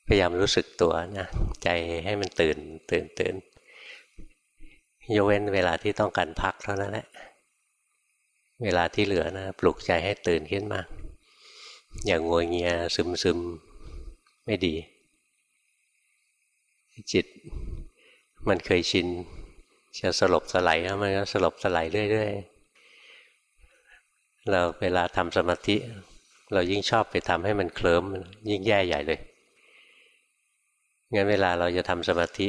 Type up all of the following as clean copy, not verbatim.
พยายามรู้สึกตัวนะใจให้มันตื่นยกเว้นเวลาที่ต้องการพักเท่านั้นแหละเวลาที่เหลือนะปลุกใจให้ตื่นขึ้นมาอย่างงัวเงียซึมไม่ดีจิตมันเคยชินจะสลบสลายแล้วมันก็สลบสลายเรื่อยๆเราเวลาทำสมาธิเรายิ่งชอบไปทำให้มันเคลิ้มยิ่งแย่ใหญ่เลยงั้นเวลาเราจะทำสมาธิ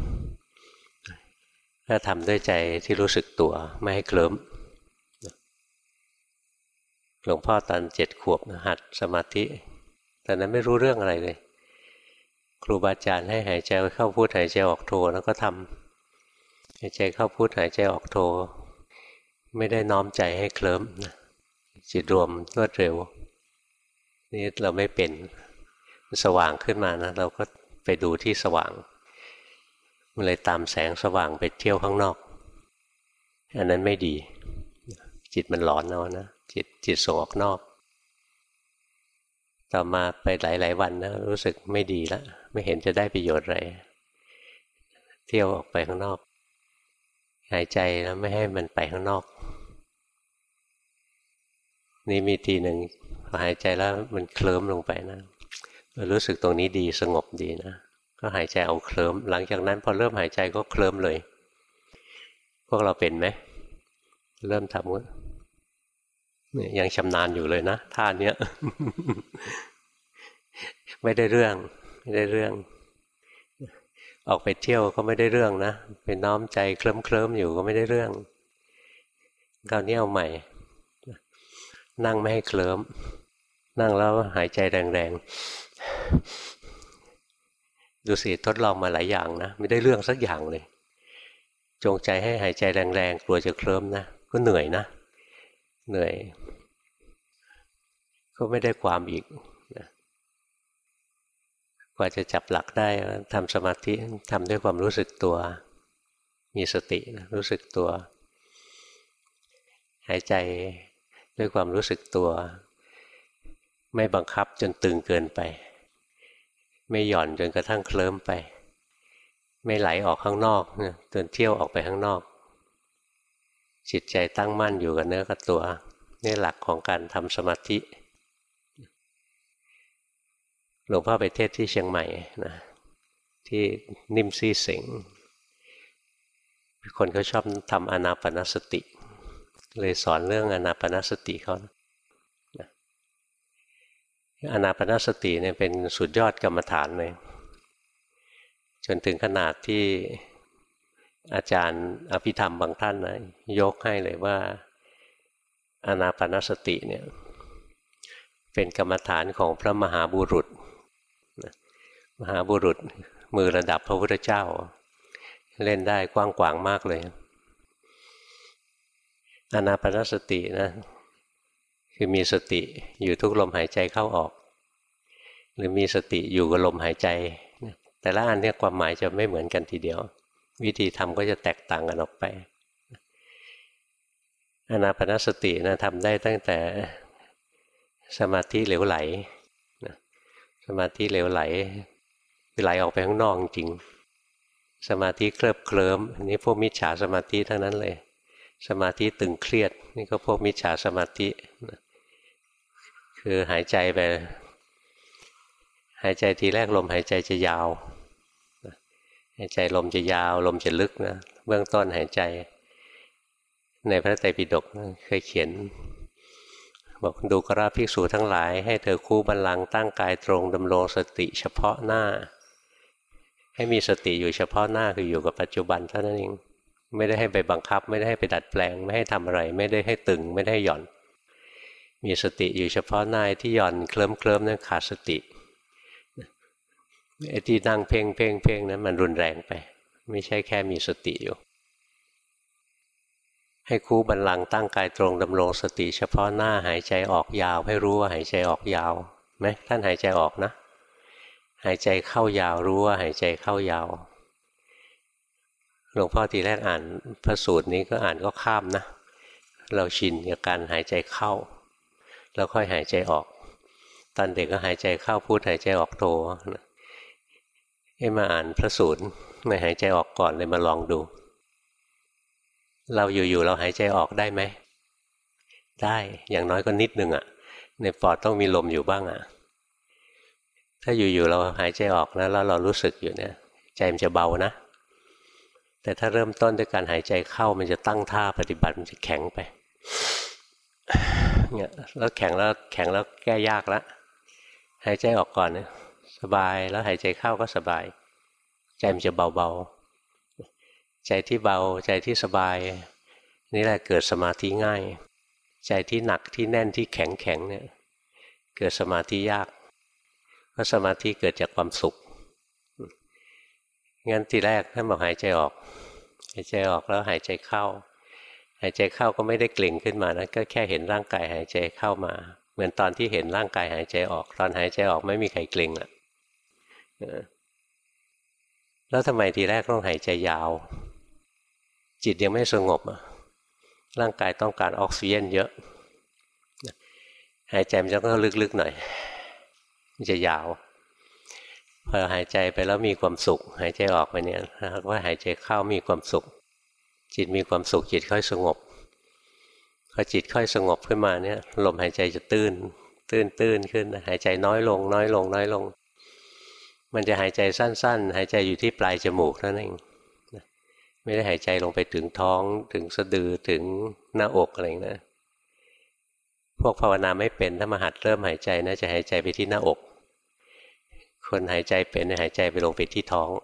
ถ้าทำด้วยใจที่รู้สึกตัวไม่ให้เคลิ้มหลวงพ่อตอน7 ขวบหัดสมาธิตอนนั้นไม่รู้เรื่องอะไรเลยครูบาอาจารย์ให้หายใจเข้าพุทหายใจออกโทแล้วก็ทำหายใจเข้าพุทหายใจออกโทไม่ได้น้อมใจให้เคลิ้มจิตรวมรวดเร็วนี่เราไม่เป็นสว่างขึ้นมานะเราก็ไปดูที่สว่างมันเลยตามแสงสว่างไปเที่ยวข้างนอกอันนั้นไม่ดีจิตมันหลอนเอานะจิตส่งออกนอกต่อมาไปหลายวันนะรู้สึกไม่ดีแล้วไม่เห็นจะได้ประโยชน์อะไรเที่ยวออกไปข้างนอกหายใจแล้วไม่ให้มันไปข้างนอกนี่มีทีหนึ่งพอหายใจแล้วมันเคลิ้มลงไปนะรู้สึกตรงนี้ดีสงบดีนะก็หายใจเอาเคลิ้มหลังจากนั้นพอเริ่มหายใจก็เคลิ้มเลยพวกเราเป็นไหมเริ่มทำก็ยังชำนาญอยู่เลยนะท่าเนี้ย ไม่ได้เรื่องออกไปเที่ยวก็ไม่ได้เรื่องนะไปน้อมใจเคลิ้มอยู่ก็ไม่ได้เรื่องคราวนี้เอาใหม่นั่งไม่ให้เคลิ้มนั่งแล้วหายใจแรงๆดูสิทดลองมาหลายอย่างนะไม่ได้เรื่องสักอย่างเลยจงใจให้หายใจแรงๆกลัวจะเคลิ้มนะก็เหนื่อยนะเหนื่อยก็ไม่ได้ความอีกนะกว่าจะจับหลักได้ทำสมาธิทำด้วยความรู้สึกตัวมีสตินะรู้สึกตัวหายใจด้วยความรู้สึกตัวไม่บังคับจนตึงเกินไปไม่หย่อนจนกระทั่งเคลิ้มไปไม่ไหลออกข้างนอกจนเที่ยวออกไปข้างนอกจิตใจตั้งมั่นอยู่กับเนื้อกับตัวนี่หลักของการทำสมาธิหลวงพ่อไปเทศที่เชียงใหม่นะที่นิ่มซี่เสงคนเขาชอบทำอานาปานสติเลยสอนเรื่องอานาปานสติเขาอานาปานสติเนี่ยเป็นสุดยอดกรรมฐานเลยจนถึงขนาดที่อาจารย์อภิธรรมบางท่านนะยกให้เลยว่าอานาปานสติเนี่ยเป็นกรรมฐานของพระมหาบุรุษมหาบุรุษมือระดับพระพุทธเจ้าเล่นได้กว้างขวางมากเลยอานาปานสตินะคือมีสติอยู่ทุกลมหายใจเข้าออกหรือมีสติอยู่กับลมหายใจแต่ละอันเนี่ยความหมายจะไม่เหมือนกันทีเดียววิธีทำก็จะแตกต่างกันออกไปอานาปานสตินะทำได้ตั้งแต่สมาธิเหลวไหลสมาธิเหลวไหลไหลออกไปข้างนอกจริงสมาธิเคลิบเคลิ้มอันนี้พวกมิจฉาสมาธิทั้งนั้นเลยสมาธิตึงเครียดนี่ก็พวกมิจฉาสมาธิคือหายใจไปหายใจทีแรกลมหายใจจะยาวหายใจลมจะยาวลมจะลึกนะเบื้องต้นหายใจในพระไตรปิฎกเคยเขียนบอกดูกราภิกษุทั้งหลายให้เธอคู่บัลลังก์ตั้งกายตรงดำรงสติเฉพาะหน้าให้มีสติอยู่เฉพาะหน้าคืออยู่กับปัจจุบันเท่านั้นเองไม่ได้ให้ไปบังคับไม่ได้ให้ไปดัดแปลงไม่ให้ทำอะไรไม่ได้ให้ตึงไม่ได้ให้หย่อนมีสติอยู่เฉพาะหน้าที่หย่อนเคลิ้มนั่นขาดสติไอ้ที่นั่งเพ่งนั้นมันรุนแรงไปไม่ใช่แค่มีสติอยู่ให้คู่บัลลังก์ตั้งกายตรงดำรงสติเฉพาะหน้าหายใจออกยาวให้รู้ว่าหายใจออกยาวไหมท่านหายใจออกนะหายใจเข้ายาวรู้ว่าหายใจเข้ายาวหลวงพ่อทีแรกอ่านพระสูตรนี้ก็อ่านก็ข้ามนะเราชินกับการหายใจเข้าแล้วค่อยหายใจออกตอนเด็กก็หายใจเข้าพุทหายใจออกโทมาอ่านพระสูตรไม่หายใจออกก่อนเลยมาลองดูเราอยู่ๆเราหายใจออกได้ไหมได้อย่างน้อยก็นิดนึงอ่ะในปอดต้องมีลมอยู่บ้างอ่ะถ้าอยู่ๆเราหายใจออกนะแล้วเรารู้สึกอยู่เนี่ยใจมันจะเบานะแต่ถ้าเริ่มต้นด้วยการหายใจเข้ามันจะตั้งท่าปฏิบัติมันจะแข็งไปเนี่ยแล้วแข็งแล้วแก้ยากละหายใจออกก่อนเนี่ยสบายแล้วหายใจเข้าก็สบายใจมันจะเบาๆใจที่เบาใจที่สบายนี่แหละเกิดสมาธิง่ายใจที่หนักที่แน่นที่แข็งเนี่ยเกิดสมาธิยากเพราะสมาธิเกิดจากความสุขงั้นทีแรกท่านบอกหายใจออกหายใจออกแล้วหายใจเข้าหายใจเข้าก็ไม่ได้เกร็งขึ้นมานะก็แค่เห็นร่างกายหายใจเข้ามาเหมือนตอนที่เห็นร่างกายหายใจออกตอนหายใจออกไม่มีใครเกร็งอ่ะแล้วทำไมทีแรกต้องหายใจยาวจิตยังไม่สงบร่างกายต้องการออกซิเจนเยอะหายใจมันจะต้องลึกๆหน่อยมันจะยาวพอหายใจไปแล้วมีความสุขหายใจออกไปเนี่ยว่าหายใจเข้ามีความสุขจิตมีความสุขจิตค่อยสงบพอจิตค่อยสงบขึ้นมาเนี่ยลมหายใจจะตื้นขึ้นหายใจน้อยลงมันจะหายใจสั้นๆหายใจอยู่ที่ปลายจมูกนั่นเองไม่ได้หายใจลงไปถึงท้องถึงสะดือถึงหน้าอกอะไรนะพวกภาวนาไม่เป็นถ้ามาหัดเริ่มหายใจนะจะหายใจไปที่หน้าอกคนหายใจเป็นหายใจไปลงไปที่ท้อง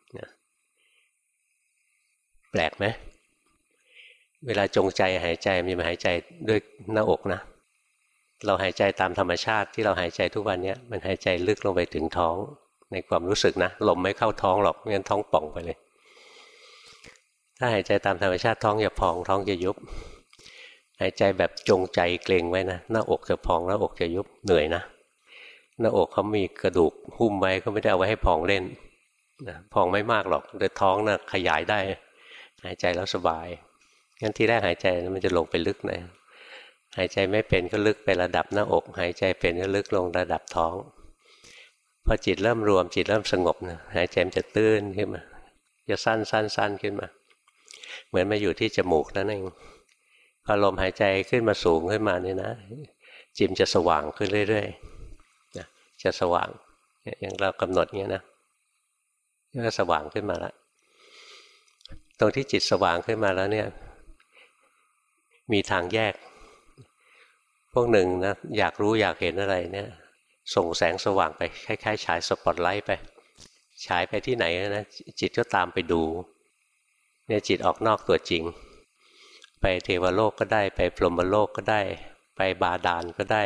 แปลกไหมเวลาจงใจหายใจมันจะหายใจด้วยหน้าอกนะเราหายใจตามธรรมชาติที่เราหายใจทุกวันนี้มันหายใจลึกลงไปถึงท้องในความรู้สึกนะลมไม่เข้าท้องหรอกไม่งั้นท้องป่องไปเลยถ้าหายใจตามธรรมชาติท้องจะพองท้องจะยุบหายใจแบบจงใจเกร็งไว้นะหน้าอกจะพองหน้าอกจะยุบเหนื่อยนะหน้าอกเขามีกระดูกหุ้มไว้เขาไม่ได้เอาไว้ให้พองเล่นนะพองไม่มากหรอกแต่ท้องนะขยายได้หายใจแล้วสบายงั้นที่แรกหายใจมันจะลงไปลึกหน่อยหายใจไม่เป็นก็ลึกไประดับหน้าอกหายใจเป็นก็ลึกลงระดับท้องพอจิตเริ่มรวมจิตเริ่มสงบนะหายใจมันจะตื้นขึ้นมาจะสั้นขึ้นมาเหมือนมาอยู่ที่จมูกนั่นเองพอลมหายใจขึ้นมาสูงขึ้นมาเนี่ยนะจิตจะสว่างขึ้นเรื่อยๆนะจะสว่างอย่างเรากำหนดเงี้ยนะก็สว่างขึ้นมาแล้วตรงที่จิตสว่างขึ้นมาแล้วเนี่ยมีทางแยกพวกหนึ่งนะอยากรู้อยากเห็นอะไรเนี่ยส่งแสงสว่างไปคล้ายๆฉายสปอตไลท์ไปฉายไปที่ไหนนะจิตก็ตามไปดูเนี่ยจิตออกนอกตัวจริงไปเทวโลกก็ได้ไปพรหมโลกก็ได้ไปบาดาลก็ได้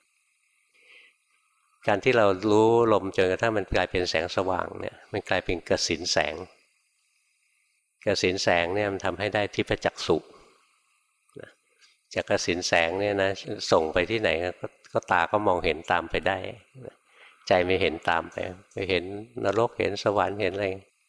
การที่เรารู้ลมจนกระทั่งมันกลายเป็นแสงสว่างเนี่ยมันกลายเป็นกสิณแสงกสิณแสงเนี่ยมันทำให้ได้ทิพจักษุจากกสิณแสงเนี่ยนะส่งไปที่ไหนก็ตาก็มองเห็นตามไปได้ใจไม่เห็นตามไปเห็นนรกเห็นสวรรค์เห็นอะไร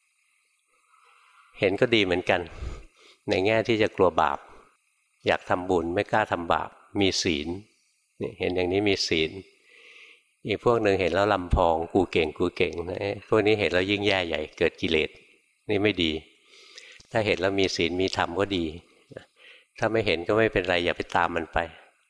เห็นก็ดีเหมือนกันในแง่ที่จะกลัวบาปอยากทำบุญไม่กล้าทำบาปมีศีลนี่เห็นอย่างนี้มีศีลอีกพวกหนึ่งเห็นแล้วลำพองกูเก่งนะพวกนี้เห็นแล้วยิ่งแย่ใหญ่เกิดกิเลสนี่ไม่ดีถ้าเห็นแล้วมีศีลมีธรรมก็ดีถ้าไม่เห็นก็ไม่เป็นไรอย่าไปตามมันไป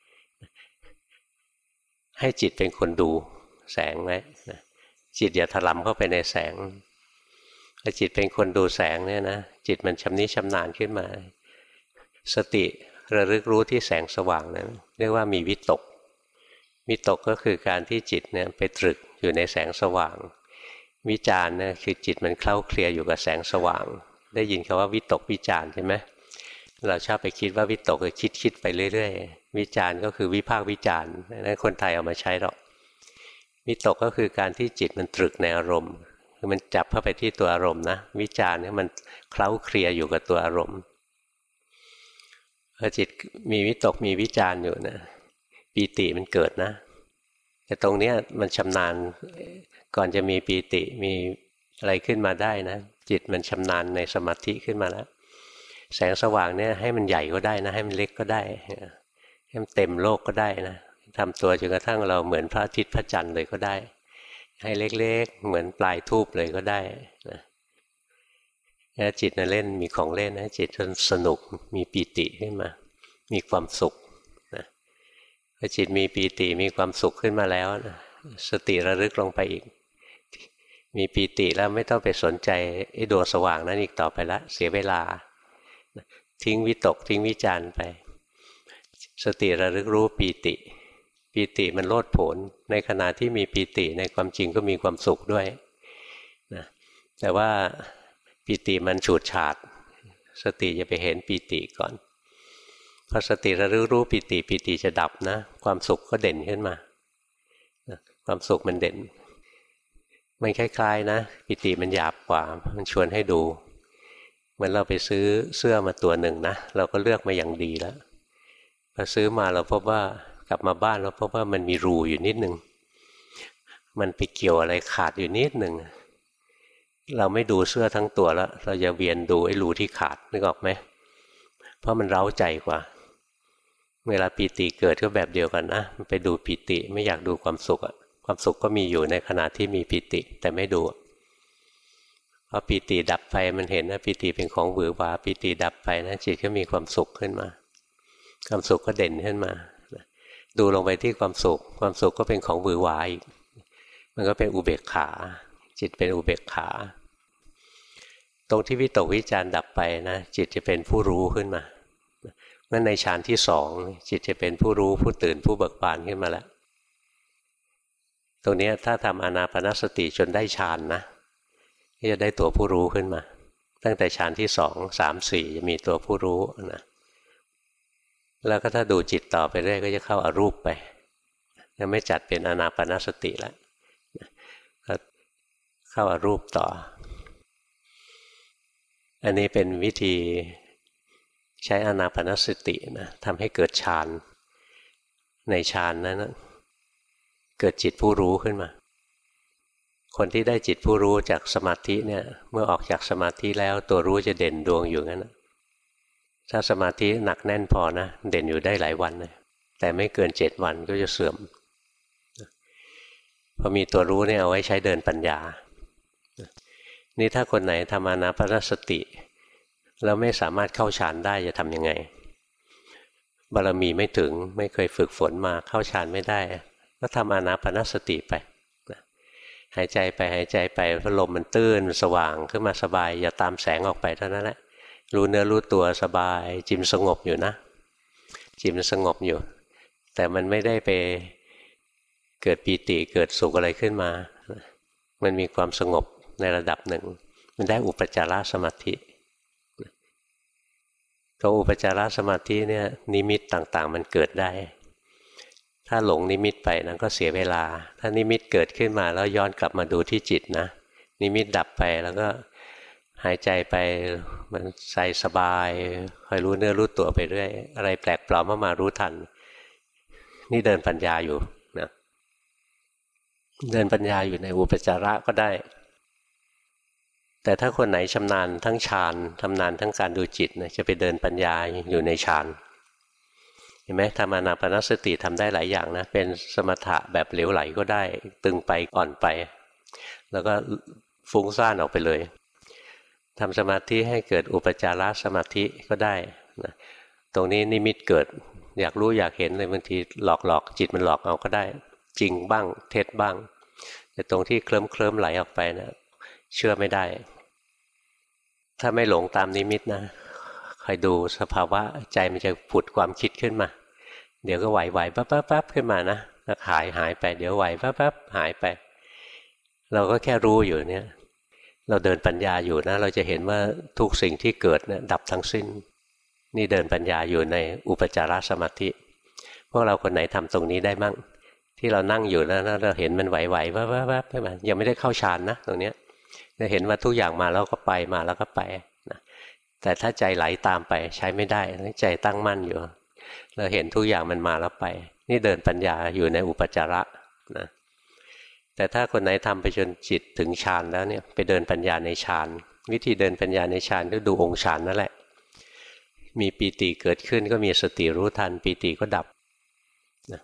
ให้จิตเป็นคนดูแสงไว้จิตอย่าถลำเข้าไปในแสงถ้าจิตเป็นคนดูแสงเนี่ยนะจิตมันชำนิชำนาญขึ้นมาสติระลึกรู้ที่แสงสว่างนั้นเรียกว่ามีวิตกก็คือการที่จิตเนี่ยไปตรึกอยู่ในแสงสว่างวิจารณ์เนี่ยคือจิตมันเคล้าเคลียอยู่กับแสงสว่างได้ยินคำว่าวิตกวิจารณ์ใช่ไหมเราชอบไปคิดว่าวิตกคือคิดไปเรื่อยๆวิจารณ์ก็คือวิพากษ์วิจารณ์นั้นคนไทยเอามาใช้หรอกวิตกก็คือการที่จิตมันตรึกในอารมณ์คือมันจับเข้าไปที่ตัวอารมณ์นะวิจารณ์เนี่ยมันเคล้าเคลียอยู่กับตัวอารมณ์พอจิตมีวิตกมีวิจารณ์อยู่นะปีติมันเกิดนะแต่ตรงนี้มันชำนาญก่อนจะมีปีติมีอะไรขึ้นมาได้นะจิตมันชำนาญในสมาธิขึ้นมาแล้วแสงสว่างเนี่ยให้มันใหญ่ก็ได้นะให้มันเล็กก็ได้ให้มันเต็มโลกก็ได้นะทำตัวจนกระทั่งเราเหมือนพระอาทิตย์พระจันทร์เลยก็ได้ให้เล็กๆเหมือนปลายธูปเลยก็ได้นะถ้าจิตน่ะเล่นมีของเล่นนะจิตจนสนุกมีปีติขึ้นมามีความสุขนะพอจิตมีปีติมีความสุขขึ้นมาแล้วนะสติระลึกลงไปอีกมีปีติแล้วไม่ต้องไปสนใจไอ้ดวงสว่างนั้นอีกต่อไปละเสียเวลาทิ้งวิตกทิ้งวิจารณ์ไปสติระลึกรู้ปีติปีติมันโลดโผนในขณะที่มีปีติในความจริงก็มีความสุขด้วยนะแต่ว่าปีติมันฉูดฉาดสติจะไปเห็นปีติก่อนพอสติระลึกรู้ปีติปีติจะดับนะความสุขก็เด่นขึ้นมาความสุขมันเด่นมันคล้ายๆนะปีติมันหยาบกว่ามันชวนให้ดูเหมือนเราไปซื้อเสื้อมาตัวหนึ่งนะเราก็เลือกมาอย่างดีแล้วพอซื้อมาเราพบว่ากลับมาบ้านเราพบว่ามันมีรูอยู่นิดนึงมันไปเกี่ยวอะไรขาดอยู่นิดหนึ่งเราไม่ดูเสื้อทั้งตัวแล้วเราจะเวียนดูไอ้รูที่ขาดนึกออกไหมเพราะมันเร้าใจกว่าเวลาปีติเกิดก็แบบเดียวกันนะไปดูปีติไม่อยากดูความสุขอะความสุขก็มีอยู่ในขณะที่มีปีติแต่ไม่ดูพอปีติดับไปมันเห็นนะปีติเป็นของหวือหวาปีติดับไปนะจิตก็มีความสุขขึ้นมาความสุขก็เด่นขึ้นมาดูลงไปที่ความสุขความสุขก็เป็นของหวือหวาอีกมันก็เป็นอุเบกขาจิตเป็นอุเบกขาตรงที่วิตกวิจารดับไปนะจิตจะเป็นผู้รู้ขึ้นมางั้นในฌานที่สองจิตจะเป็นผู้รู้ผู้ตื่นผู้เบิกบานขึ้นมาแล้วตรงนี้ถ้าทำอานาปานสติจนได้ฌานนะก็จะได้ตัวผู้รู้ขึ้นมาตั้งแต่ฌานที่สองสามสี่จะมีตัวผู้รู้นะแล้วก็ถ้าดูจิตต่อไปเรื่อยก็จะเข้าอารูปไปจะไม่จัดเป็นอานาปานสติแล้วก็เข้าอารูปต่ออันนี้เป็นวิธีใช้อานาปานสตินะทำให้เกิดฌานในฌานนั้นนะเกิดจิตผู้รู้ขึ้นมาคนที่ได้จิตผู้รู้จากสมาธิเนี่ยเมื่อออกจากสมาธิแล้วตัวรู้จะเด่นดวงอยู่งั้นนะถ้าสมาธิหนักแน่นพอนะเด่นอยู่ได้หลายวันเลยแต่ไม่เกิน7 วันก็จะเสื่อมพอมีตัวรู้เนี่ยเอาไว้ใช้เดินปัญญานี่ถ้าคนไหนทำอานาปานสติแล้วไม่สามารถเข้าฌานได้จะทำยังไงบารมีไม่ถึงไม่เคยฝึกฝนมาเข้าฌานไม่ได้ก็ทำอานาปานสติไปหายใจไปหายใจไปพัดลมมันตื้นสว่างขึ้นมาสบายอย่าตามแสงออกไปเท่านั้นแหละรู้เนื้อรู้ตัวสบายจิมสงบอยู่นะจิมสงบอยู่แต่มันไม่ได้ไปเกิดปีติเกิดสุขอะไรขึ้นมามันมีความสงบในระดับหนึ่งมันได้อุปจารสมาธิตัวอุปจารสมาธิเนี่ยนิมิตต่างๆมันเกิดได้ถ้าหลงนิมิตไปนั้นก็เสียเวลาถ้านิมิตเกิดขึ้นมาแล้วย้อนกลับมาดูที่จิตนะนิมิตดับไปแล้วก็หายใจไปมันใจสบายคอยรู้เนื้อรู้ตัวไปเรื่อยอะไรแปลกปลอมมารู้ทันนี่เดินปัญญาอยู่นะเดินปัญญาอยู่ในอุปจาระก็ได้แต่ถ้าคนไหนชำนาญทั้งฌานชำนาญทั้งการดูจิตนะจะไปเดินปัญญาอยู่ในฌานเห็นไหมทำอานาปานสติทำได้หลายอย่างนะเป็นสมถะแบบเหลวไหลก็ได้ตึงไปอ่อนไปแล้วก็ฟุ้งซ่านออกไปเลยทำสมาธิให้เกิดอุปจารสมาธิก็ได้นะตรงนี้นิมิตเกิดอยากรู้อยากเห็นเลยบางทีหลอกจิตมันหลอกเอาก็ได้จริงบ้างเท็จบ้างแต่ตรงที่เคลิ้มไหลออกไปนะเชื่อไม่ได้ถ้าไม่หลงตามนิมิตนะคอยดูสภาวะใจมันจะผุดความคิดขึ้นมาเดี๋ยวก็ไหวปั๊บขึ้นมานะแล้วหายไปเดี๋ยวไหวปั๊บหายไปเราก็แค่รู้อยู่เนี่ยเราเดินปัญญาอยู่นะเราจะเห็นว่าทุกสิ่งที่เกิดเนี่ยดับทั้งสิ้นนี่เดินปัญญาอยู่ในอุปจารสมาธิพวกเราคนไหนทำตรงนี้ได้มั่งที่เรานั่งอยู่แล้วเราเห็นมันไหวปั๊บขึ้นมายังไม่ได้เข้าฌานนะตรงเนี้ยจะเห็นว่าทุกอย่างมาแล้วก็ไปมาแล้วก็ไปนะแต่ถ้าใจไหลตามไปใช้ไม่ได้ใจตั้งมั่นอยู่เราเห็นทุกอย่างมันมาแล้วไปนี่เดินปัญญาอยู่ในอุปจาระนะแต่ถ้าคนไหนทำไปจนจิตถึงฌานแล้วเนี่ยไปเดินปัญญาในฌานวิธีเดินปัญญาในฌานก็ดูองค์ฌานนั่นแหละมีปีติเกิดขึ้นก็มีสติรู้ทันปีติก็ดับนะ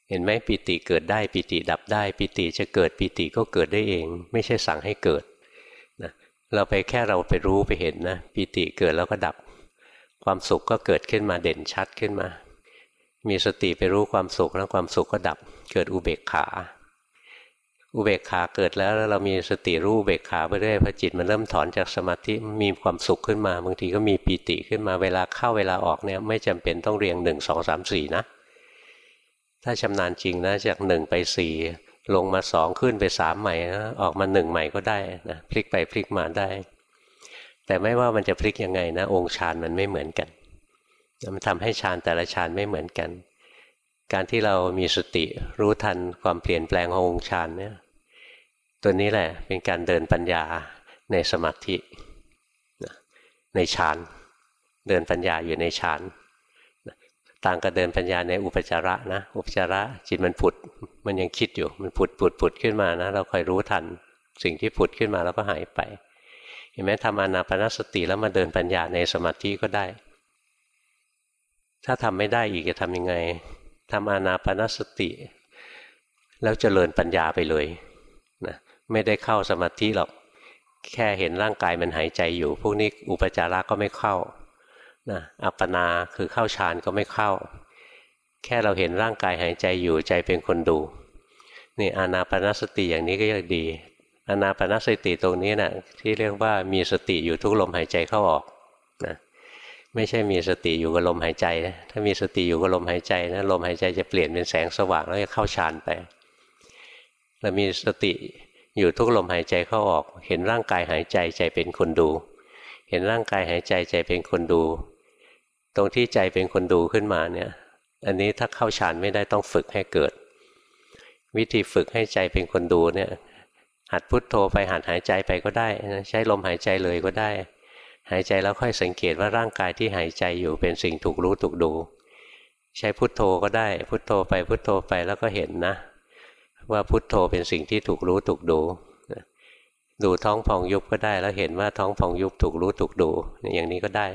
เห็นไหมปิติเกิดได้ปิติดับได้ปิติจะเกิดปิติก็เกิดได้เองไม่ใช่สั่งให้เกิดนะเราไปรู้ไปเห็นนะปิติเกิดแล้วก็ดับความสุขก็เกิดขึ้นมาเด่นชัดขึ้นมามีสติไปรู้ความสุขแล้วความสุขก็ดับเกิดอุเบกขาอุเบกขาเกิดแล้วเรามีสติรู้อุเบกขาไปเรื่อยพอจิตมันเริ่มถอนจากสมาธิมีความสุขขึ้นมาบางทีก็มีปีติขึ้นมาเวลาเข้าเวลาออกเนี่ยไม่จำเป็นต้องเรียง1 2 3 4นะถ้าชำนาญจริงนะจาก1ไป4ลงมา2ขึ้นไป3ใหม่นะออกมา1ใหม่ก็ได้นะพลิกไปพลิกมาได้แต่ไม่ว่ามันจะพลิกยังไงนะองค์ฌานมันไม่เหมือนกันมันทำให้ฌานแต่ละฌานไม่เหมือนกันการที่เรามีสติรู้ทันความเปลี่ยนแปลงขององค์ฌานเนี่ยตัวนี้แหละเป็นการเดินปัญญาในสมาธิในฌานเดินปัญญาอยู่ในฌานต่างกับเดินปัญญาในอุปจาระนะอุปจาระจิตมันผุดมันยังคิดอยู่มันผุดขึ้นมานะเราคอยรู้ทันสิ่งที่ผุดขึ้นมาแล้วก็หายไปเห็นไหมทำอานาปานสติแล้วมาเดินปัญญาในสมาธิก็ได้ถ้าทำไม่ได้อีกจะทำยังไงทำอานาปานสติแล้วเจริญปัญญาไปเลยนะไม่ได้เข้าสมาธิหรอกแค่เห็นร่างกายมันหายใจอยู่พวกนี้อุปจาระก็ไม่เข้านะอัปปนาคือเข้าฌานก็ไม่เข้าแค่เราเห็นร่างกายหายใจอยู่ใจเป็นคนดูนี่อานาปานสติอย่างนี้ก็ยังดีอานาปานสติตรงนี้นะที่เรียกว่ามีสติอยู่ทุกลมหายใจเข้าออกนะไม่ใช่มีสติอยู่กับลมหายใจนะถ้ามีสติอยู่กับลมหายใจนะลมหายใจจะเปลี่ยนเป็นแสงสว่างแล้วจะเข้าฌานไปเรามีสติอยู่ทุกลมหายใจเข้าออกเห็นร่างกายหายใจใจเป็นคนดูเห็นร่างกายหายใจใจเป็นคนดูตรงที่ใจเป็นคนดูขึ้นมาเนี่ยอันนี้ถ้าเข้าฌานไม่ได้ต้องฝึกให้เกิดวิธีฝึกให้ใจเป็นคนดูเนี่ยหัดพุทโธไปหัดหายใจไปก็ได้ใช้ลมหายใจเลยก็ได้หายใจแล้วค่อยสังเกตว่าร่างกายที่หายใจอยู่เป็นสิ่งถูกรู้ถูกดูใช้พุทโธก็ได้พุทโธไปพุทโธไปแล้วก็เห็นนะว่าพุทโธเป็นสิ่งที่ถูกรู้ถูกดูดูท้องพองยุบก็ได้แล้วเห็นว่าท้องพองยุบถูกรู้ถูกดูอย่างนี้ก็ได้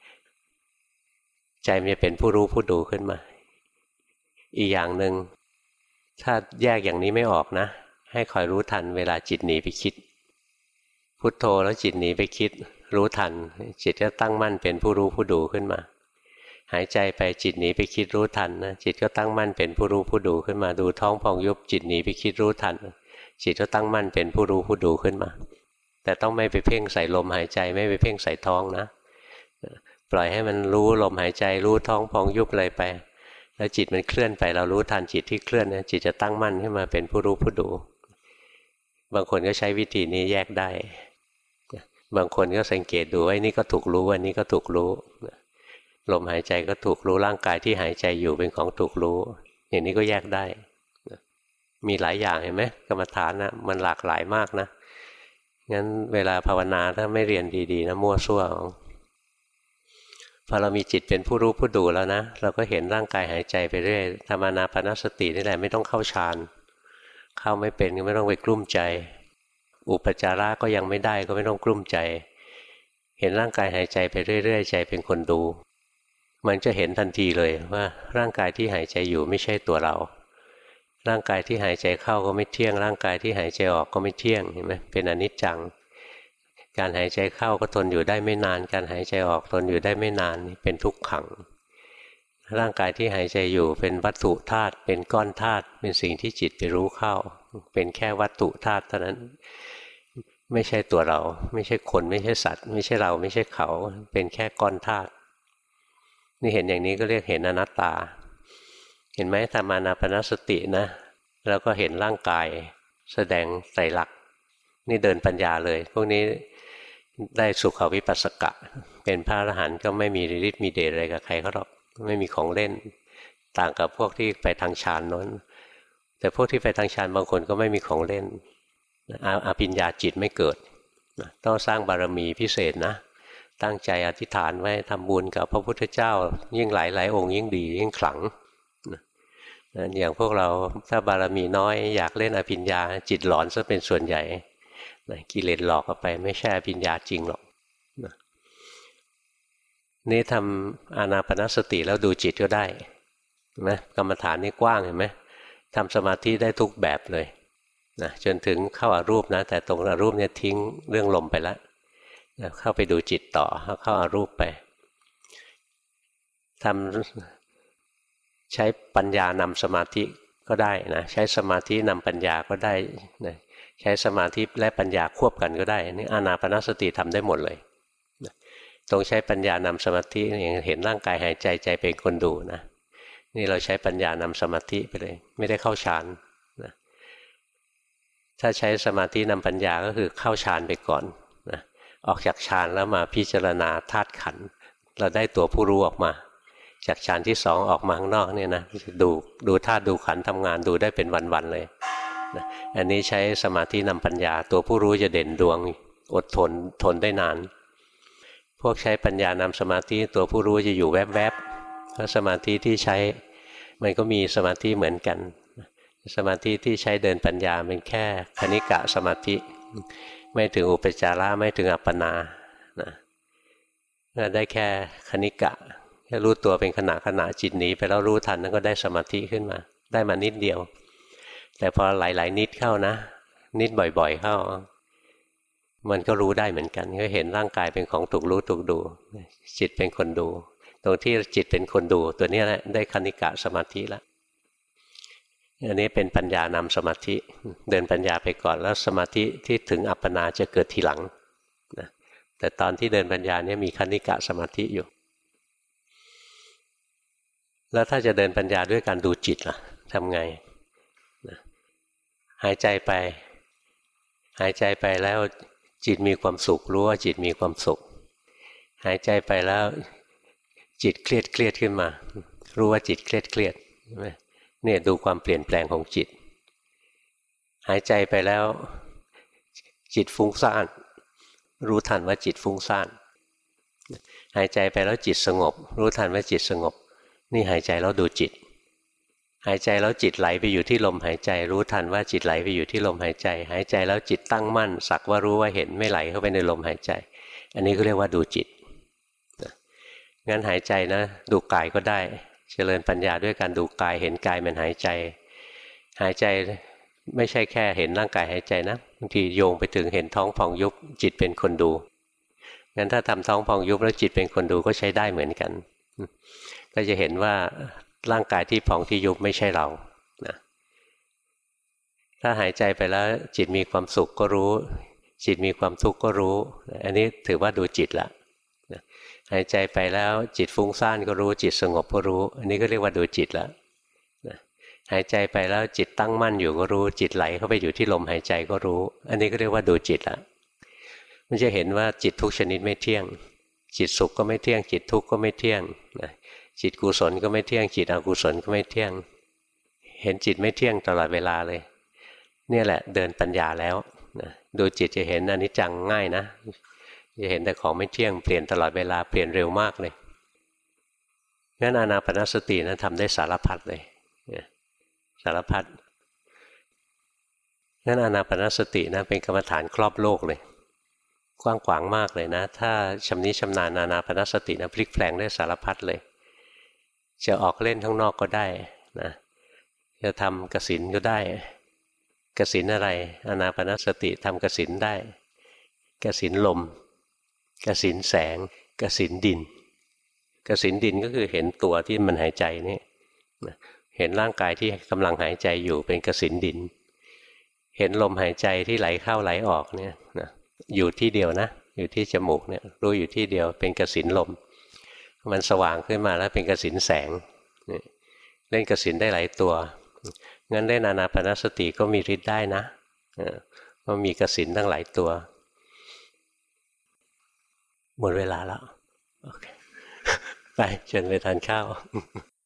ใจมันจะเป็นผู้รู้ผู้ดูขึ้นมาอีกอย่างหนึ่งถ้าแยกอย่างนี้ไม่ออกนะให้คอยรู้ทันเวลาจิตหนีไปคิดพุทโธแล้วจิตหนีไปคิดรู้ทันจิตก็ตั้งมั่นเป็นผู้รู้ผู้ดูขึ้นมาหายใจไปจิตหนีไปคิดรู้ทันนะจิตก็ตั้งมั่นเป็นผู้รู้ผู้ดูขึ้นมาดูท้องพองยุบจิตหนีไปคิดรู้ทันจิตก็ตั้งมั่นเป็นผู้รู้ผู้ดูขึ้นมาแต่ต้องไม่ไปเพ่งใส่ลมหายใจไม่ไปเพ่งใส่ท้องนะปล่อยให้มันรู้ลมหายใจรู้ท้องพองยุบอะไรไปแล้วจิตมันเคลื่อนไปเรารู้ทันจิตที่เคลื่อนนะจิตจะตั้งมั่นขึ้นมาเป็นผู้รู้ผู้ดูบางคนก็ใช้วิธีนี้แยกได้บางคนก็สังเกตดูว่านี่ก็ถูกรู้อันนี้ก็ถูกรู้ลมหายใจก็ถูกรู้ร่างกายที่หายใจอยู่เป็นของถูกรู้อย่างนี้ก็แยกได้มีหลายอย่างเห็นไหมกรรมฐานนะมันหลากหลายมากนะงั้นเวลาภาวนาถ้าไม่เรียนดีๆนะมั่วซั่วพอเรามีจิตเป็นผู้รู้ผู้ดูแล้วนะเราก็เห็นร่างกายหายใจไปเรื่อยธรรมอานาปานสตินี่แหละไม่ต้องเข้าฌานเข้าไม่เป็นก็ไม่ต้องไปกลุ้มใจอุปจาระก็ยังไม่ได้ก็ไม่ต้องกลุ้มใจเห็นร่างกายหายใจไปเรื่อยๆใจเป็นคนดูมันจะเห็นทันทีเลยว่าร่างกายที่หายใจอยู่ไม่ใช่ตัวเราร่างกายที่หายใจเข้าก็ไม่เที่ยงร่างกายที่หายใจออกก็ไม่เที่ยงเห็นไหมเป็นอนิจจังการหายใจเข้าก็ทนอยู่ได้ไม่นานการหายใจออกทนอยู่ได้ไม่นานเป็นทุกขังร่างกายที่หายใจอยู่เป็นวัตถุธาตุเป็นก้อนธาตุเป็นสิ่งที่จิตไปรู้เข้าเป็นแค่วัตถุธาตุเท่านั้นไม่ใช่ตัวเราไม่ใช่คนไม่ใช่สัตว์ไม่ใช่เราไม่ใช่เขาเป็นแค่ก้อนธาตุนี่เห็นอย่างนี้ก็เรียกเห็นอนัตตาเห็นไหมธรรมานาปานสตินะแล้วก็เห็นร่างกายแสดงไตรลักษณ์นี่เดินปัญญาเลยพวกนี้ได้สุขวิปัสสกะเป็นพระอรหันต์ก็ไม่มีฤทธิ์มีเดชอะไรกับใครเขาหรอกไม่มีของเล่นต่างกับพวกที่ไปทางฌานโน้นแต่พวกที่ไปทางฌานบางคนก็ไม่มีของเล่นอภิญญาจิตไม่เกิดต้องสร้างบารมีพิเศษนะตั้งใจอธิษฐานไว้ทำบุญกับพระพุทธเจ้ายิ่งหลายองค์ยิ่งดียิ่งขลังอย่างพวกเราถ้าบารมีน้อยอยากเล่นอภิญญาจิตหลอนซะเป็นส่วนใหญ่กิเลสหลอกเข้าไปไม่ใช่อภิญญาจริงหรอกนี่ทำอานาปานสติแล้วดูจิตก็ได้เห็นไหมกรรมฐานนี่กว้างเห็นไหมทำสมาธิได้ทุกแบบเลยนะจนถึงเข้าอารูปนะแต่ตรงอารูปเนี่ยทิ้งเรื่องลมไปแล้วนะเข้าไปดูจิตต่อเข้าอารูปไปทำใช้ปัญญานำสมาธิก็ได้นะใช้สมาธินำปัญญาก็ได้นะใช้สมาธิและปัญญาควบกันก็ได้นี่อานาปานสติทำได้หมดเลยนะตรงใช้ปัญญานำสมาธิอย่างเห็นร่างกายหายใจใจเป็นคนดูนะนี่เราใช้ปัญญานำสมาธิไปเลยไม่ได้เข้าฌานนะถ้าใช้สมาธินำปัญญาก็คือเข้าฌานไปก่อนนะออกจากฌานแล้วมาพิจารณาธาตุขันธ์เราได้ตัวผู้รู้ออกมาจากฌานที่สองออกมาข้างนอกเนี่ยนะดูธาตุดูขันธ์ทำงานดูได้เป็นวันๆเลยนะอันนี้ใช้สมาธินำปัญญาตัวผู้รู้จะเด่นดวงอดทนได้นานพวกใช้ปัญญานำสมาธิตัวผู้รู้จะอยู่แวบๆเพราะสมาธิที่ใช้มันก็มีสมาธิเหมือนกันสมาธิที่ใช้เดินปัญญาเป็นแค่คณิกะสมาธิไม่ถึงอุปจาระไม่ถึงอัปปนานะได้แค่คณิกะแค่รู้ตัวเป็นขณะจิตหนีไปแล้วรู้ทันนั่นก็ได้สมาธิขึ้นมาได้มานิดเดียวแต่พอหลายๆนิดเข้านะนิดบ่อยๆเข้ามันก็รู้ได้เหมือนกันก็เห็นร่างกายเป็นของถูกรู้ถูกดูจิตเป็นคนดูตรงที่จิตเป็นคนดูตัวนี้แหละได้คณิกะสมาธิแล้วอันนี้เป็นปัญญานำสมาธิเดินปัญญาไปก่อนแล้วสมาธิที่ถึงอัปปนาจะเกิดทีหลังนะแต่ตอนที่เดินปัญญาเนี่ยมีคณิกะสมาธิอยู่แล้วถ้าจะเดินปัญญาด้วยการดูจิตล่ะทำไงนะหายใจไปแล้วจิตมีความสุขรู้ว่าจิตมีความสุขหายใจไปแล้วจิตเครียดขึ้นมารู้ว่าจิตเครียดเนี่ยดูความเปลี่ยนแปลงของจิตหายใจไปแล้วจิตฟุ้งซ่านรู้ทันว่าจิตฟุ้งซ่านหายใจไปแล้วจิตสงบรู้ทันว่าจิตสงบนี่หายใจแล้วดูจิตหายใจแล้วจิตไหลไปอยู่ที่ลมหายใจรู้ทันว่าจิตไหลไปอยู่ที่ลมหายใจหายใจแล้วจิตตั้งมั่นสักว่ารู้ว่าเห็นไม่ไหลเข้าไปในลมหายใจอันนี้ก็เรียกว่าดูจิตงั้นหายใจนะดูกายก็ได้เจริญปัญญาด้วยการดูกายเห็นกายมันหายใจไม่ใช่แค่เห็นร่างกายหายใจนะบางทีโยงไปถึงเห็นท้องพองยุบจิตเป็นคนดูงั้นถ้าทำท้องพองยุบแล้วจิตเป็นคนดูก็ใช้ได้เหมือนกันก็จะเห็นว่าร่างกายที่พองที่ยุบไม่ใช่เรานะถ้าหายใจไปแล้วจิตมีความสุขก็รู้จิตมีความทุกข์ก็รู้อันนี้ถือว่าดูจิตละนะหายใจไปแล้วจิตฟุ้งซ่านก็รู้จิตสงบก็รู้อันนี้ก็เรียกว่าดูจิตละนะหายใจไปแล้วจิตตั้งมั่นอยู่ก็รู้จิตไหลเข้าไปอยู่ที่ลมหายใจก็รู้อันนี้ก็เรียกว่าดูจิตละมันจะเห็นว่าจิตทุกชนิดไม่เที่ยงจิตสุขก็ไม่เที่ยงจิตทุกข์ก็ไม่เที่ยงนะจิตกุศลก็ไม่เที่ยงจิตอกุศลก็ไม่เที่ยงเห็นจิตไม่เที่ยงตลอดเวลาเลยเนี่ยแหละเดินปัญญาแล้วนะดูจิตจะเห็นอนิจจังง่ายนะจะเห็นแต่ของไม่เที่ยงเปลี่ยนตลอดเวลาเปลี่ยนเร็วมากเลยงั้นอานาปานสตินะทำได้สารพัดเลยสารพัดงั้นอานาปานสตินะเป็นกรรมฐานครอบโลกเลยกว้างขวางมากเลยนะถ้าชำนิชำนาญอานาปานสตินะพลิกแปลงได้สารพัดเลยจะออกเล่นข้างนอกก็ได้นะจะทำกสิณก็ได้กสิณอะไรอานาปานสติทำกสิณได้กสิณลมกสิณแสงกสิณดินกสิณดินก็คือเห็นตัวที่มันหายใจนี่เห็นร่างกายที่กำลังหายใจอยู่เป็นกสิณดินเห็นลมหายใจที่ไหลเข้าไหลออกเนี่ยนะอยู่ที่เดียวนะอยู่ที่จมูกเนี่ยรู้อยู่ที่เดียวเป็นกสิณลมมันสว่างขึ้นมาแล้วเป็นกสิณแสงเล่นกสิณได้หลายตัวงั้นเล่นอานาปานสติก็มีฤทธิ์ได้นะก็มีกสิณตั้งหลายตัวหมดเวลาแล้วโอเคไปเชิญไปทานข้าว